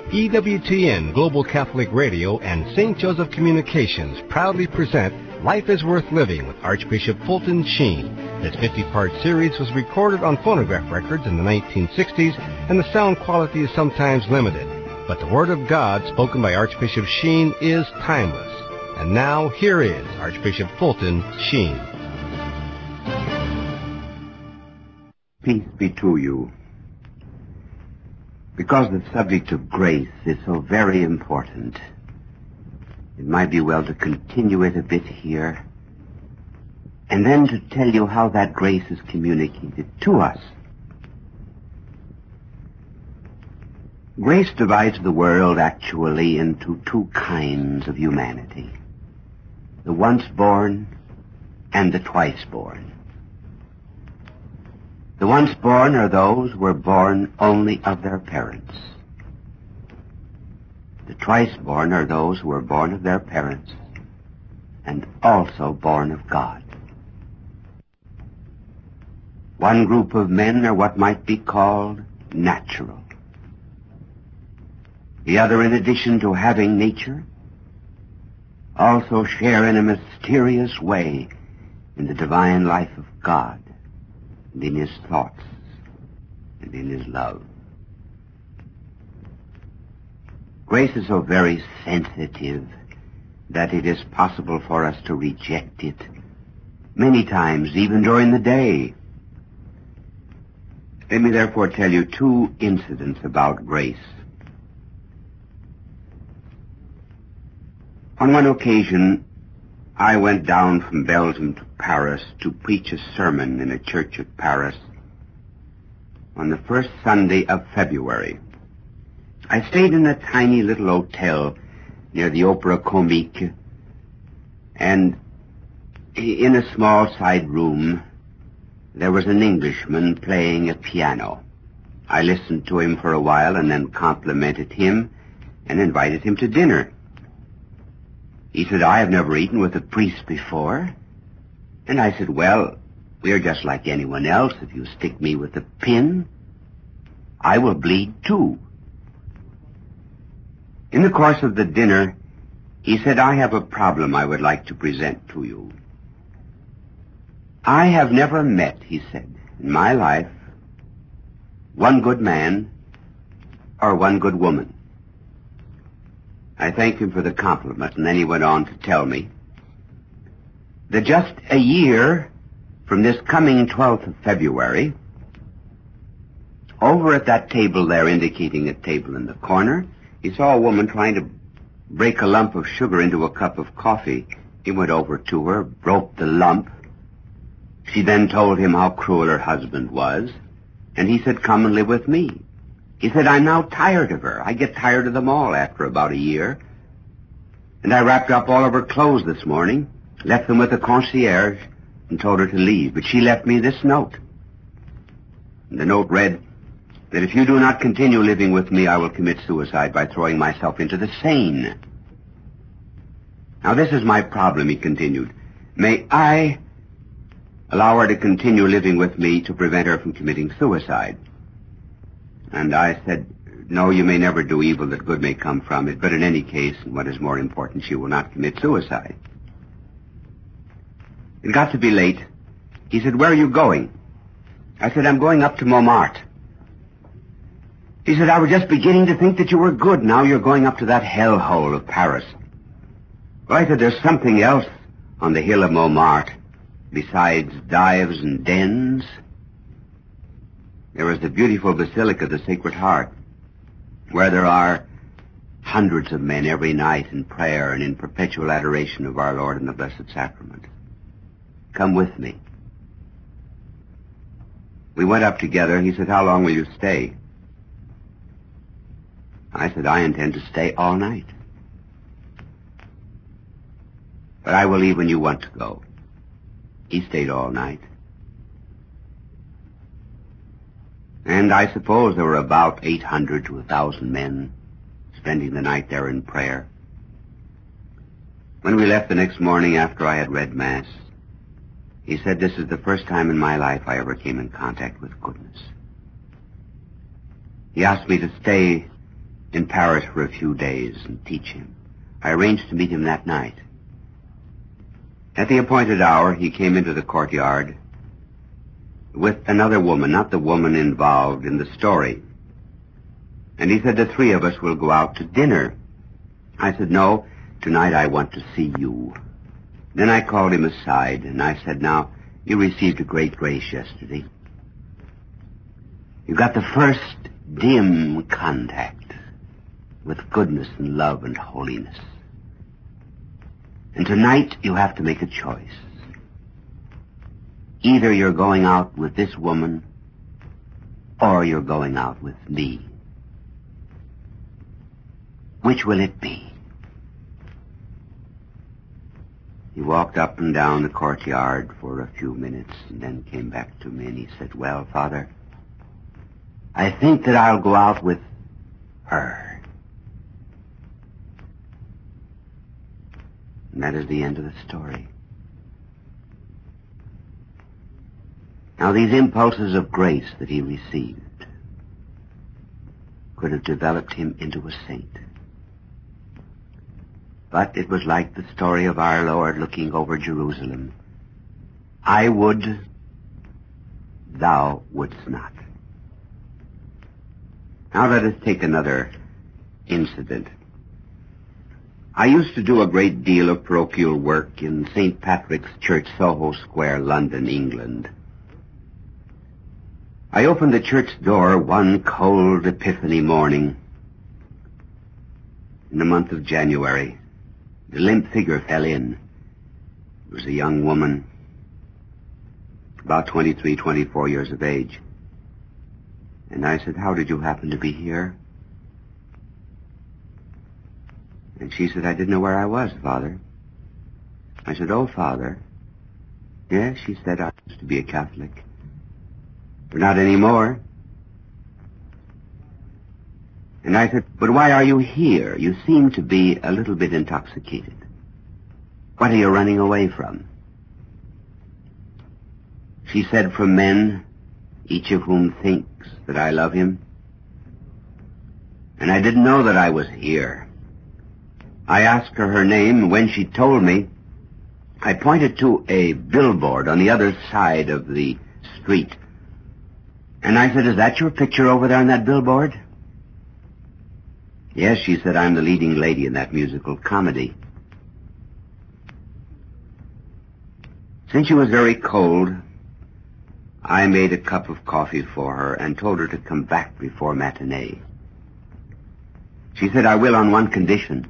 EWTN Global Catholic Radio and St. Joseph Communications proudly present Life is Worth Living with Archbishop Fulton Sheen. This 50-part series was recorded on phonograph records in the 1960s, and the sound quality is sometimes limited. But the Word of God spoken by Archbishop Sheen is timeless. And now, here is Archbishop Fulton Sheen. Peace be to you. Because the subject of grace is so very important, it might be well to continue it a bit here, and then to tell you how that grace is communicated to us. Grace divides the world actually into two kinds of humanity: the once born and the twice born. The once born are those who were born only of their parents. The twice born are those who were born of their parents and also born of God. One group of men are what might be called natural. The other, in addition to having nature, also share in a mysterious way in the divine life of God, and in his thoughts, and in his love. Grace is so very sensitive that it is possible for us to reject it many times, even during the day. Let me therefore tell you two incidents about grace. On one occasion, I went down from Belgium to Paris to preach a sermon in a church at Paris on the first Sunday of February. I stayed in a tiny little hotel near the Opera Comique, and in a small side room there was an Englishman playing a piano. I listened to him for a while and then complimented him and invited him to dinner. He said, "I have never eaten with a priest before." And I said, "Well, we're just like anyone else. If you stick me with a pin, I will bleed too." In the course of the dinner, he said, "I have a problem I would like to present to you. I have never met," he said, "in my life, one good man or one good woman." I thanked him for the compliment, and then he went on to tell me that just a year from this coming 12th of February, over at that table there, indicating a table in the corner, he saw a woman trying to break a lump of sugar into a cup of coffee. He went over to her, broke the lump. She then told him how cruel her husband was, and he said, "Come and live with me." He said, "I'm now tired of her. I get tired of them all after about a year." And I wrapped up all of her clothes this morning, left them with the concierge, and told her to leave. But she left me this note. And the note read that if you do not continue living with me, I will commit suicide by throwing myself into the Seine. Now this is my problem, he continued. May I allow her to continue living with me to prevent her from committing suicide? And I said, "No, you may never do evil that good may come from it, but in any case, and what is more important, she will not commit suicide." It got to be late. He said, "Where are you going?" I said, "I'm going up to Montmartre." He said, "I was just beginning to think that you were good. Now you're going up to that hellhole of Paris." Well, I said, "There's something else on the hill of Montmartre besides dives and dens. There is the beautiful Basilica of the Sacred Heart, where there are hundreds of men every night in prayer and in perpetual adoration of our Lord in the Blessed Sacrament. Come with me." We went up together. He said, "How long will you stay?" I said, "I intend to stay all night. But I will leave when you want to go." He stayed all night. And I suppose there were about 800 to 1,000 men spending the night there in prayer. When we left the next morning after I had read Mass, he said, "This is the first time in my life I ever came in contact with goodness." He asked me to stay in Paris for a few days and teach him. I arranged to meet him that night. At the appointed hour, he came into the courtyard with another woman, not the woman involved in the story. And he said, the three of us will go out to dinner. I said, no, tonight I want to see you. Then I called him aside, and I said, now, you received a great grace yesterday. You got the first dim contact with goodness and love and holiness. And tonight you have to make a choice. Either you're going out with this woman, or you're going out with me. Which will it be? He walked up and down the courtyard for a few minutes and then came back to me and he said, well, Father, I think that I'll go out with her. And that is the end of the story. Now, these impulses of grace that he received could have developed him into a saint. But it was like the story of our Lord looking over Jerusalem. I would, thou wouldst not. Now let us take another incident. I used to do a great deal of parochial work in St. Patrick's Church, Soho Square, London, England. I opened the church door one cold Epiphany morning in the month of January. The limp figure fell in. It was a young woman, about 23, 24 years of age. And I said, how did you happen to be here? And she said, I didn't know where I was, Father. I said, oh, Father. Yes, she said, I used to be a Catholic. But not anymore. And I said, but why are you here? You seem to be a little bit intoxicated. What are you running away from? She said, from men, each of whom thinks that I love him. And I didn't know that I was here. I asked her name, and when she told me, I pointed to a billboard on the other side of the street. And I said, is that your picture over there on that billboard? Yes, she said, I'm the leading lady in that musical comedy. Since she was very cold, I made a cup of coffee for her and told her to come back before matinee. She said, I will on one condition,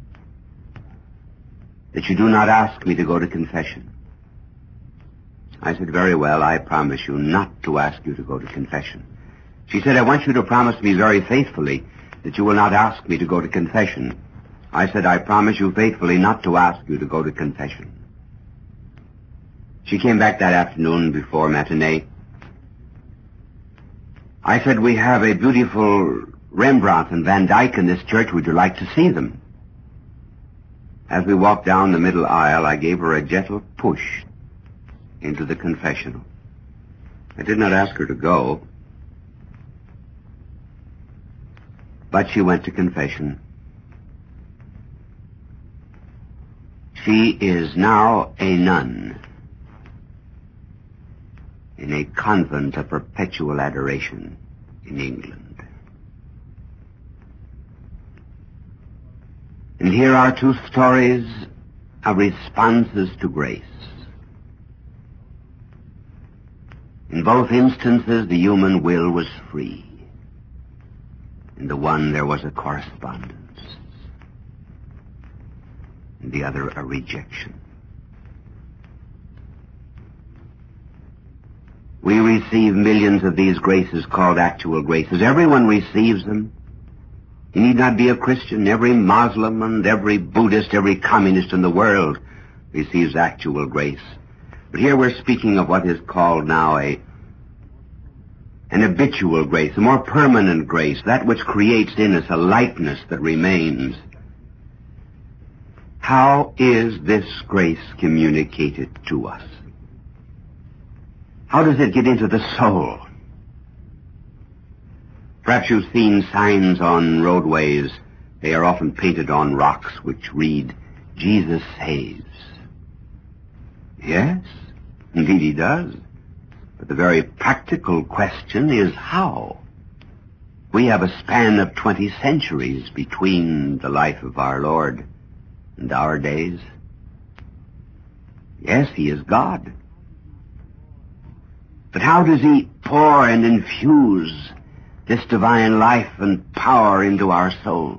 that you do not ask me to go to confession. I said, very well, I promise you not to ask you to go to confession. She said, I want you to promise me very faithfully that you will not ask me to go to confession. I said, I promise you faithfully not to ask you to go to confession. She came back that afternoon before matinee. I said, we have a beautiful Rembrandt and Van Dyck in this church. Would you like to see them? As we walked down the middle aisle, I gave her a gentle push into the confessional. I did not ask her to go, but she went to confession. She is now a nun in a convent of perpetual adoration in England. And here are two stories of responses to grace. In both instances, the human will was free. In the one, there was a correspondence. In the other, a rejection. We receive millions of these graces called actual graces. Everyone receives them. You need not be a Christian. Every Muslim and every Buddhist, every communist in the world receives actual grace. But here we're speaking of what is called now an habitual grace, a more permanent grace, that which creates in us a likeness that remains. How is this grace communicated to us? How does it get into the soul? Perhaps you've seen signs on roadways. They are often painted on rocks which read, "Jesus saves." Yes, indeed he does. But the very practical question is how? We have a span of 20 centuries between the life of our Lord and our days. Yes, he is God. But how does he pour and infuse this divine life and power into our souls?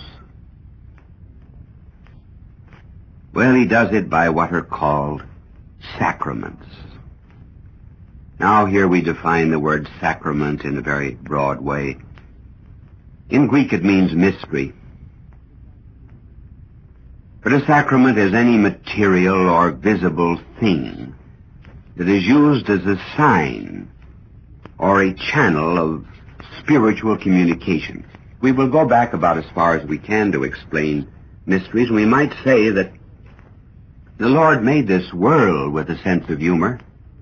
Well, he does it by what are called sacraments. Now here we define the word sacrament in a very broad way. In Greek it means mystery. But a sacrament is any material or visible thing that is used as a sign or a channel of spiritual communication. We will go back about as far as we can to explain mysteries. We might say that the Lord made this world with a sense of humor.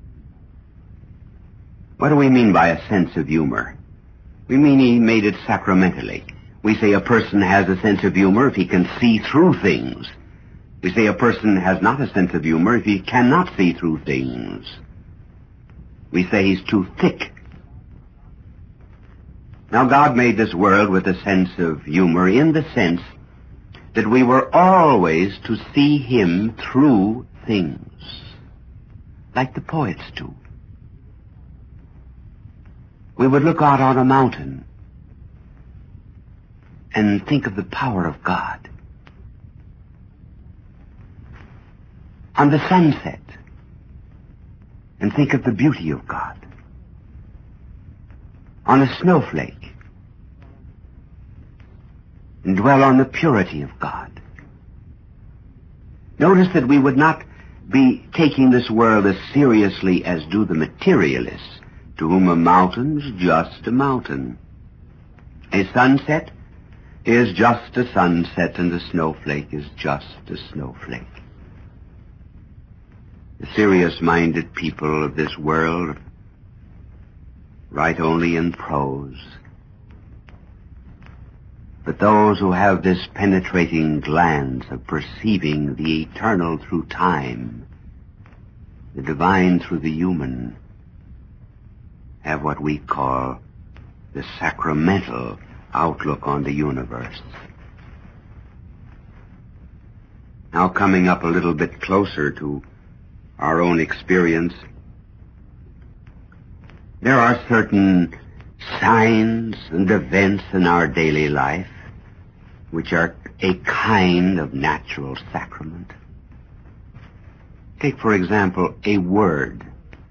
What do we mean by a sense of humor? We mean he made it sacramentally. We say a person has a sense of humor if he can see through things. We say a person has not a sense of humor if he cannot see through things. We say he's too thick. Now God made this world with a sense of humor in the sense that we were always to see him through things, like the poets do. We would look out on a mountain and think of the power of God. On the sunset, and think of the beauty of God. On a snowflake, and dwell on the purity of God. Notice that we would not be taking this world as seriously as do the materialists, to whom a mountain's just a mountain. A sunset is just a sunset, and a snowflake is just a snowflake. The serious-minded people of this world write only in prose. But those who have this penetrating glance of perceiving the eternal through time, the divine through the human, have what we call the sacramental outlook on the universe. Now coming up a little bit closer to our own experience, there are certain signs and events in our daily life which are a kind of natural sacrament. Take, for example, a word.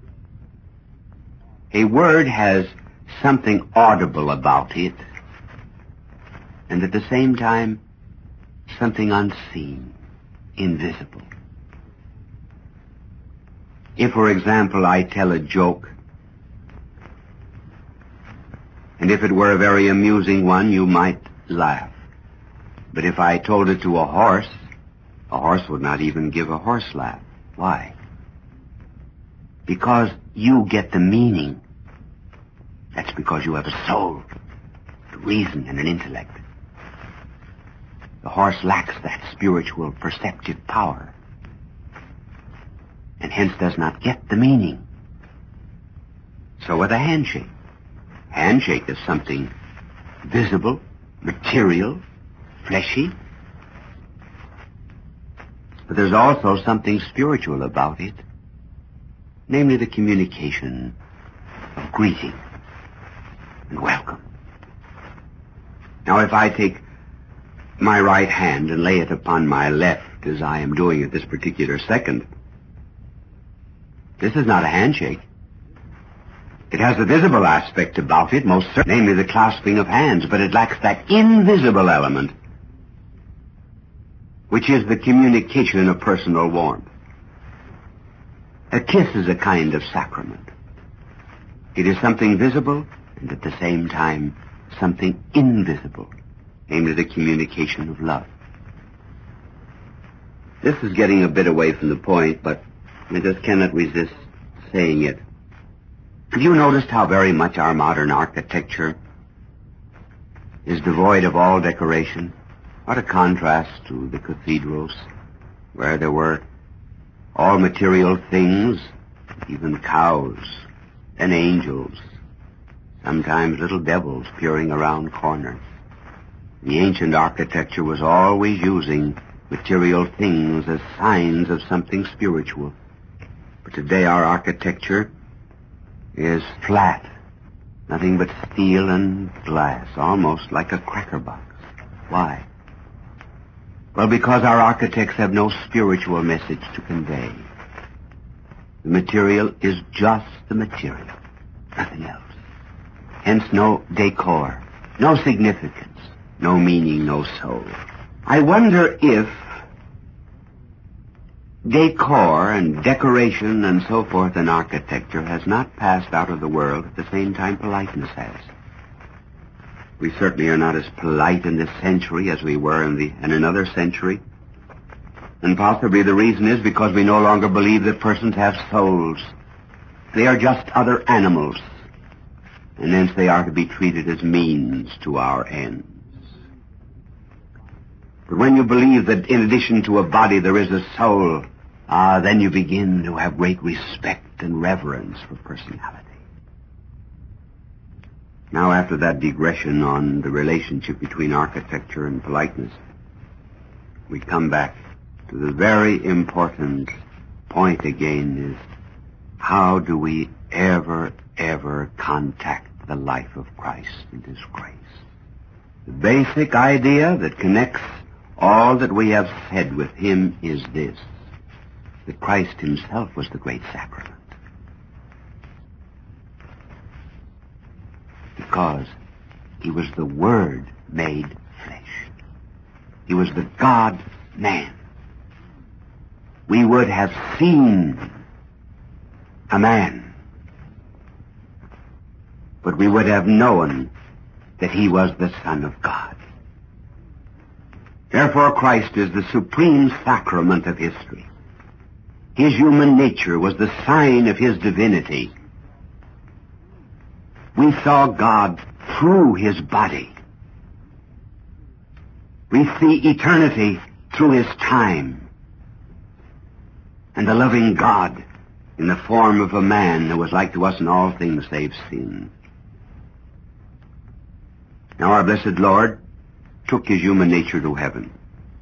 A word has something audible about it, and at the same time, something unseen, invisible. If, for example, I tell a joke, and if it were a very amusing one, you might laugh. But if I told it to a horse would not even give a horse laugh. Why? Because you get the meaning. That's because you have a soul, a reason, and an intellect. The horse lacks that spiritual perceptive power, and hence does not get the meaning. So with a handshake. Handshake is something visible, material, fleshy. But there's also something spiritual about it, namely the communication of greeting and welcome. Now if I take my right hand and lay it upon my left, as I am doing at this particular second, this is not a handshake. It has a visible aspect about it, most certainly, namely the clasping of hands, but it lacks that invisible element, which is the communication of personal warmth. A kiss is a kind of sacrament. It is something visible, and at the same time, something invisible, namely the communication of love. This is getting a bit away from the point, but I just cannot resist saying it. Have you noticed how very much our modern architecture is devoid of all decoration. What a contrast to the cathedrals, where there were all material things, even cows and angels, sometimes little devils peering around corners. The ancient architecture was always using material things as signs of something spiritual. But today our architecture is flat, nothing but steel and glass, almost like a cracker box. Why? Well, because our architects have no spiritual message to convey. The material is just the material, nothing else. Hence no decor, no significance, no meaning, no soul. I wonder if decor and decoration and so forth in architecture has not passed out of the world at the same time politeness has. We certainly are not as polite in this century as we were in another century. And possibly the reason is because we no longer believe that persons have souls. They are just other animals. And hence they are to be treated as means to our ends. But when you believe that in addition to a body there is a soul, then you begin to have great respect and reverence for personality. Now, after that digression on the relationship between architecture and politeness, we come back to the very important point again is, how do we ever contact the life of Christ and His grace? The basic idea that connects all that we have said with Him is this, that Christ Himself was the great sacrament. Because He was the Word made flesh. He was the God-man. We would have seen a man, but we would have known that He was the Son of God. Therefore, Christ is the supreme sacrament of history. His human nature was the sign of His divinity. We saw God through His body. We see eternity through His time. And the loving God in the form of a man who was like to us in all things save sin. Now our blessed Lord took His human nature to heaven.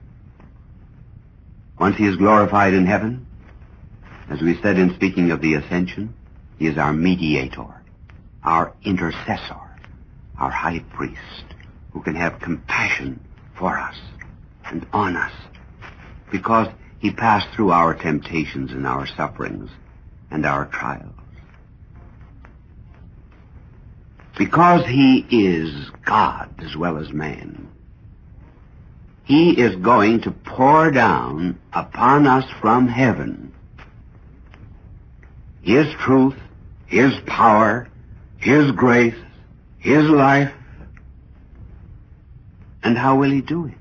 Once He is glorified in heaven, as we said in speaking of the ascension, He is our mediator, our intercessor, our high priest, who can have compassion for us and on us, because He passed through our temptations and our sufferings and our trials. Because He is God as well as man, He is going to pour down upon us from heaven His truth, His power, His grace, His life. And how will He do it?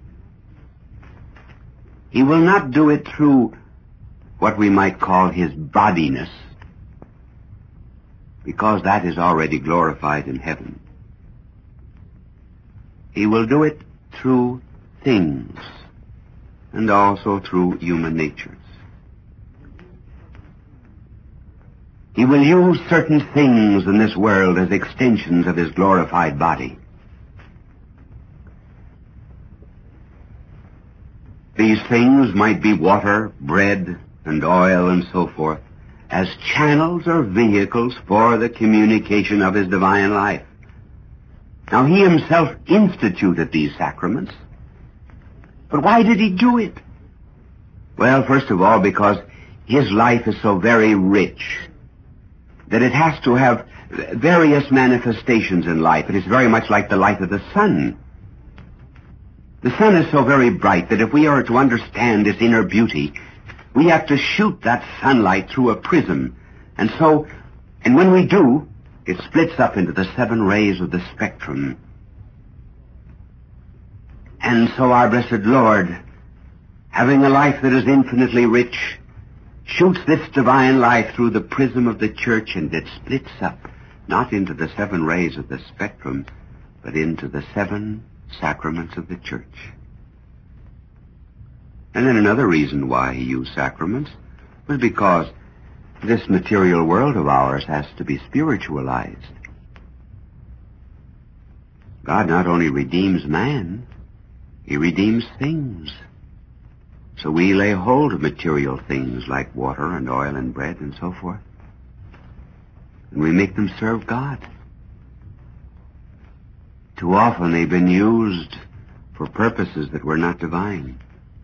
He will not do it through what we might call His bodiness, because that is already glorified in heaven. He will do it through things, and also through human natures. He will use certain things in this world as extensions of His glorified body. These things might be water, bread, and oil, and so forth, as channels or vehicles for the communication of His divine life. Now, He Himself instituted these sacraments, but why did He do it? Well, first of all, because His life is so very rich that it has to have various manifestations in life. It is very much like the light of the sun. The sun is so very bright that if we are to understand its inner beauty, we have to shoot that sunlight through a prism. And when we do, it splits up into the 7 rays of the spectrum. And so our blessed Lord, having a life that is infinitely rich, shoots this divine life through the prism of the church, and it splits up, not into the 7 rays of the spectrum, but into the 7 sacraments of the church. And then another reason why he used sacraments was because this material world of ours has to be spiritualized. God not only redeems man, he redeems things. So we lay hold of material things like water and oil and bread and so forth, and we make them serve God. Too often they've been used for purposes that were not divine.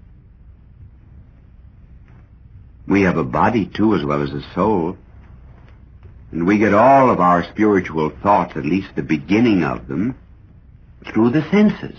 We have a body, too, as well as a soul. And we get all of our spiritual thoughts, at least the beginning of them, through the senses.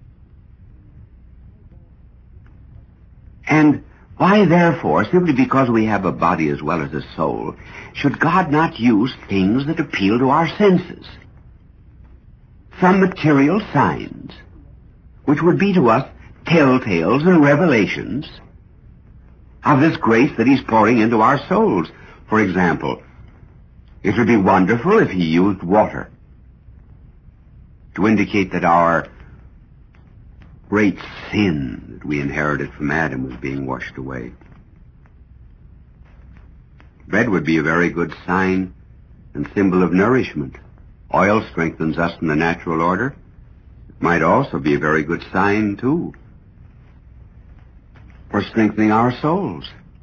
And why, therefore, simply because we have a body as well as a soul, should God not use things that appeal to our senses? Some material signs, which would be to us telltales and revelations of this grace that he's pouring into our souls. For example, it would be wonderful if he used water to indicate that our great sin that we inherited from Adam was being washed away. Bread would be a very good sign and symbol of nourishment. Oil strengthens us in the natural order. It might also be a very good sign, too, for strengthening our souls.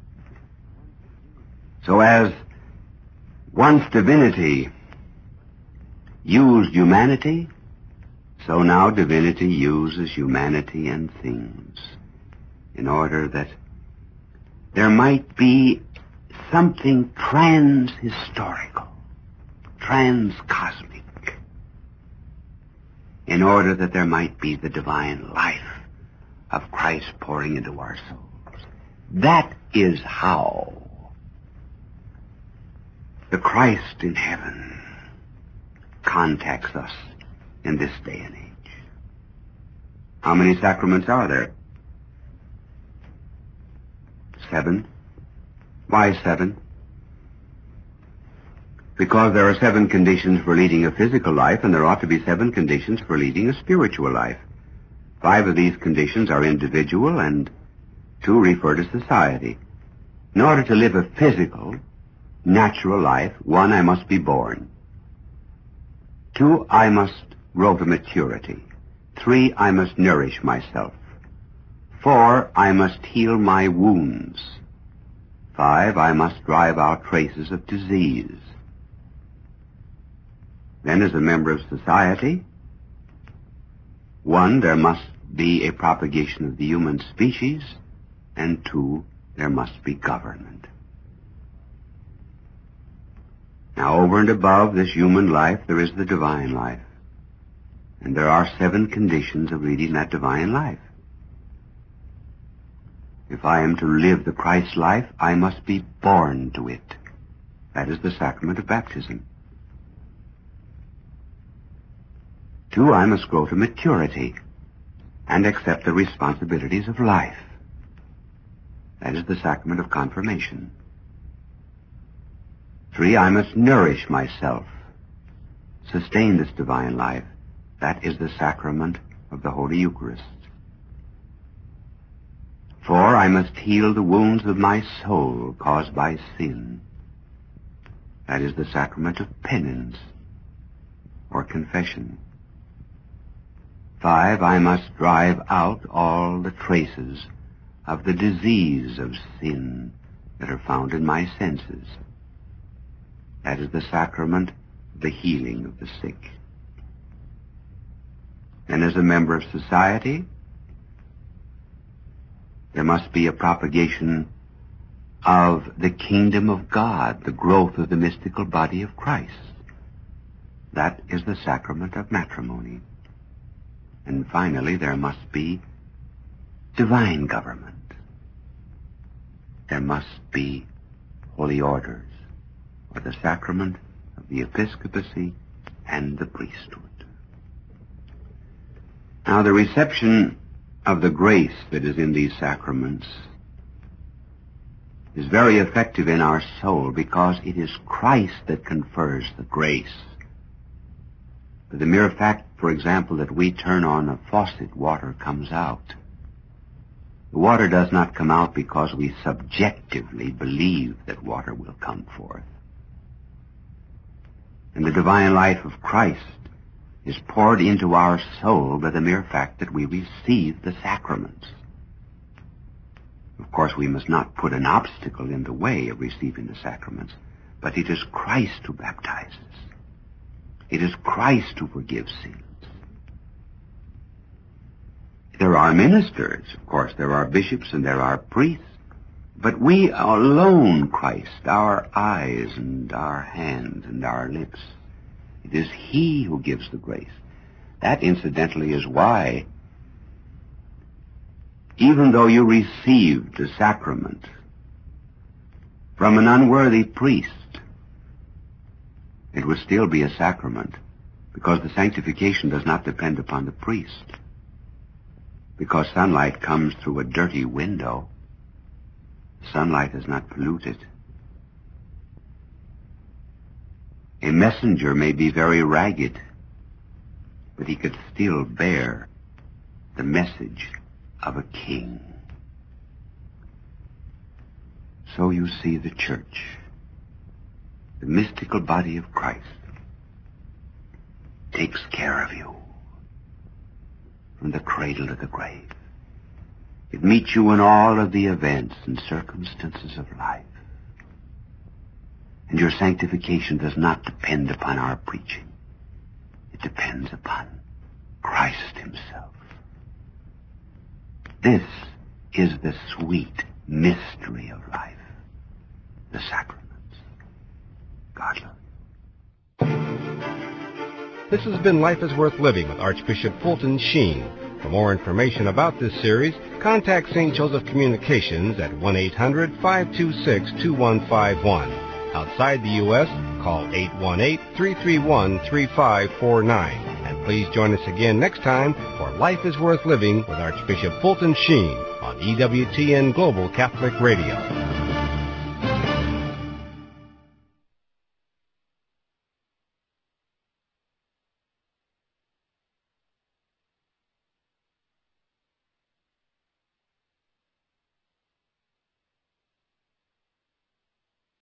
So as once divinity used humanity, so now divinity uses humanity and things in order that there might be something trans-historical, trans-cosmic, in order that there might be the divine life of Christ pouring into our souls. That is how the Christ in heaven contacts us in this day and age. How many sacraments are there? 7. Why 7? Because there are 7 conditions for leading a physical life, and there ought to be 7 conditions for leading a spiritual life. 5 of these conditions are individual, and 2 refer to society. In order to live a physical, natural life, 1, I must be born. 2, I must grow to maturity. 3, I must nourish myself. 4, I must heal my wounds. 5, I must drive out traces of disease. Then, as a member of society, 1, there must be a propagation of the human species, and 2, there must be government. Now, over and above this human life, there is the divine life. And there are 7 conditions of leading that divine life. If I am to live the Christ life, I must be born to it. That is the sacrament of baptism. 2, I must grow to maturity and accept the responsibilities of life. That is the sacrament of confirmation. 3, I must nourish myself, sustain this divine life. That is the sacrament of the Holy Eucharist. 4, I must heal the wounds of my soul caused by sin. That is the sacrament of penance or confession. 5, I must drive out all the traces of the disease of sin that are found in my senses. That is the sacrament of the healing of the sick. And as a member of society, there must be a propagation of the kingdom of God, the growth of the mystical body of Christ. That is the sacrament of matrimony. And finally, there must be divine government. There must be holy orders, or the sacrament of the episcopacy and the priesthood. Now, the reception of the grace that is in these sacraments is very effective in our soul because it is Christ that confers the grace. For the mere fact, for example, that we turn on a faucet, water comes out. The water does not come out because we subjectively believe that water will come forth. And the divine life of Christ is poured into our soul by the mere fact that we receive the sacraments. Of course, we must not put an obstacle in the way of receiving the sacraments, but it is Christ who baptizes. It is Christ who forgives sins. There are ministers, of course, there are bishops and there are priests, but we alone, Christ, our eyes and our hands and our lips. It is He who gives the grace. That, incidentally, is why, even though you received the sacrament from an unworthy priest, it would still be a sacrament, because the sanctification does not depend upon the priest. Because sunlight comes through a dirty window, sunlight is not polluted. A messenger may be very ragged, but he could still bear the message of a king. So you see, the church, the mystical body of Christ, takes care of you from the cradle to the grave. It meets you in all of the events and circumstances of life. And your sanctification does not depend upon our preaching. It depends upon Christ Himself. This is the sweet mystery of life, the sacraments. God love you. This has been Life is Worth Living with Archbishop Fulton Sheen. For more information about this series, contact St. Joseph Communications at 1-800-526-2151. Outside the U.S., call 818-331-3549. And please join us again next time for Life is Worth Living with Archbishop Fulton Sheen on EWTN Global Catholic Radio.